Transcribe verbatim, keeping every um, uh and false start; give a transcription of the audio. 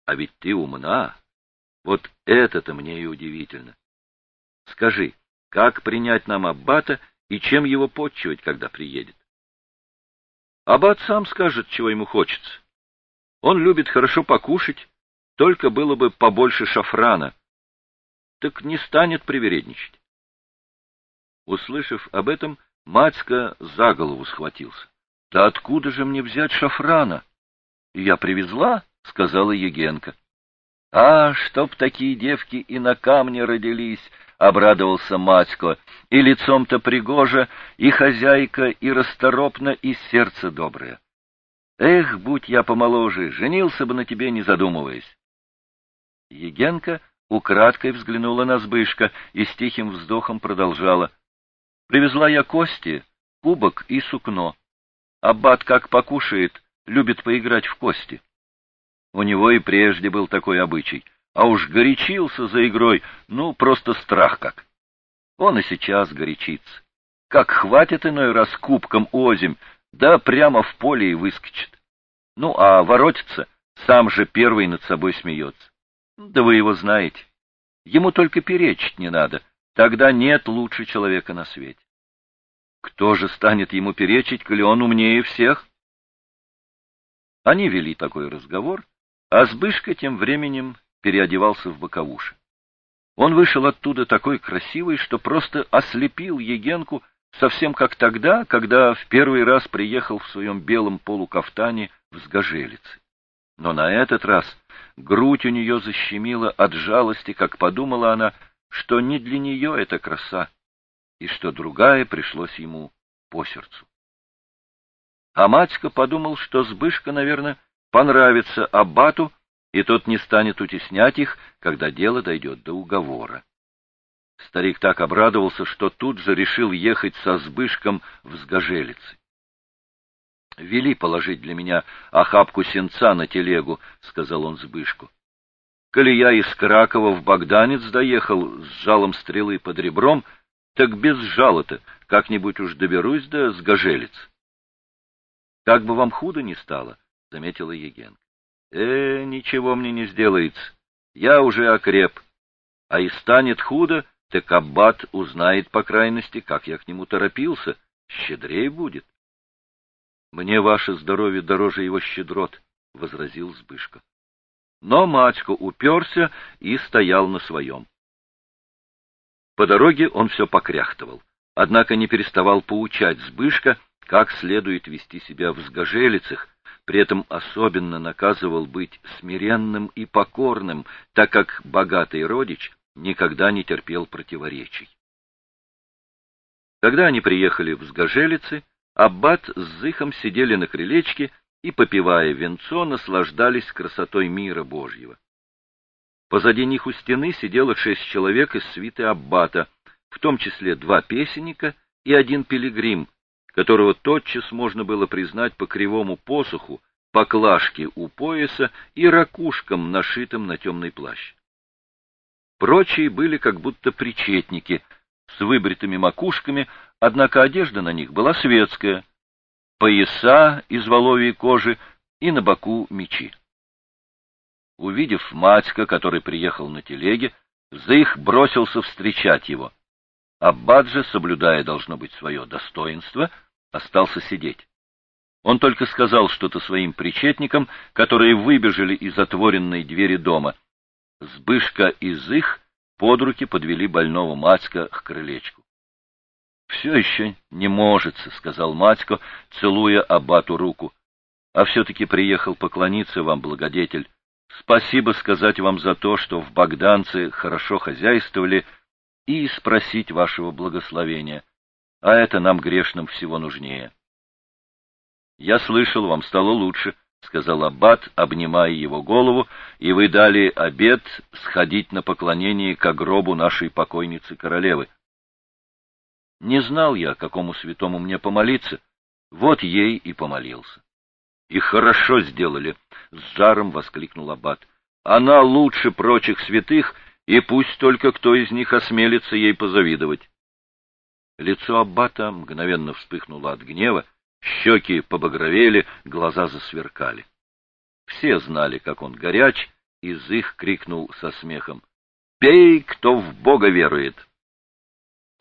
А ведь ты умна. Вот это-то мне и удивительно. Скажи, как принять нам аббата и чем его потчевать, когда приедет? Аббат сам скажет, чего ему хочется. Он любит хорошо покушать, только было бы побольше шафрана. Так не станет привередничать. Услышав об этом, Матька за голову схватился. — Да откуда же мне взять шафрана? — Я привезла, — сказала Егенка. — А, чтоб такие девки и на камне родились, — обрадовался Матько, — и лицом-то пригожа, и хозяйка, и расторопна, и сердце доброе. Эх, будь я помоложе, женился бы на тебе, не задумываясь. Егенка украдкой взглянула на Збышка и с тихим вздохом продолжала. Привезла я кости, кубок и сукно. Аббат, как покушает, любит поиграть в кости. У него и прежде был такой обычай, а уж горячился за игрой, ну, просто страх как. Он и сейчас горячится. Как хватит иной раз кубком озимь, да прямо в поле и выскочит. Ну, а воротится, сам же первый над собой смеется. Да вы его знаете. Ему только перечить не надо, тогда нет лучше человека на свете. Кто же станет ему перечить, коли он умнее всех? Они вели такой разговор, а Збышка тем временем переодевался в боковуши. Он вышел оттуда такой красивый, что просто ослепил Егенку, совсем как тогда, когда в первый раз приехал в своем белом полукафтане в Сгожелице. Но на этот раз грудь у нее защемила от жалости, как подумала она, что не для нее эта краса, и что другая пришлось ему по сердцу. А Матька подумал, что Збышка, наверное, понравится аббату, и тот не станет утеснять их, когда дело дойдет до уговора. Старик так обрадовался, что тут же решил ехать со Збышком в Сгожелицы. — Вели положить для меня охапку сенца на телегу, — сказал он Збышку. — Коли я из Кракова в Богданец доехал с жалом стрелы под ребром, так без жала-то как-нибудь уж доберусь до Сгожелиц. — Как бы вам худо ни стало, — заметила Егенка. — Э, ничего мне не сделается, я уже окреп, а и станет худо, так аббат узнает по крайности, как я к нему торопился, щедрей будет. — Мне ваше здоровье дороже его щедрот, — возразил Збышка. Но Матько уперся и стоял на своем. По дороге он все покряхтывал, однако не переставал поучать Збышка, как следует вести себя в Сгожелицах, при этом особенно наказывал быть смиренным и покорным, так как богатый родич никогда не терпел противоречий. Когда они приехали в Сгожелицы, аббат с Зыхом сидели на крылечке и, попивая венцо, наслаждались красотой мира Божьего. Позади них у стены сидело шесть человек из свиты аббата, в том числе два песенника и один пилигрим, которого тотчас можно было признать по кривому посоху, поклажке у пояса и ракушкам, нашитым на темный плащ. Прочие были как будто причетники, с выбритыми макушками, однако одежда на них была светская, пояса из воловьей кожи и на боку мечи. Увидев Матька, который приехал на телеге, Зых бросился встречать его. Аббат же, соблюдая, должно быть, свое достоинство, остался сидеть. Он только сказал что-то своим причетникам, которые выбежали из отворенной двери дома. Збышка и Зых под руки подвели больного Матька к крылечку. — Все еще не можется, — сказал Матько, целуя аббату руку. — А все-таки приехал поклониться вам, благодетель. Спасибо сказать вам за то, что в Богданце хорошо хозяйствовали, и спросить вашего благословения, а это нам грешным всего нужнее. — Я слышал, вам стало лучше, — сказал аббат, обнимая его голову, — и вы дали обет сходить на поклонение ко гробу нашей покойницы королевы. Не знал я, какому святому мне помолиться, вот ей и помолился. — И хорошо сделали, — с жаром воскликнул аббат. — Она лучше прочих святых, и пусть только кто из них осмелится ей позавидовать. Лицо аббата мгновенно вспыхнуло от гнева, щеки побагровели, глаза засверкали. Все знали, как он горяч, Из их крикнул со смехом: «Пей, кто в Бога верует!»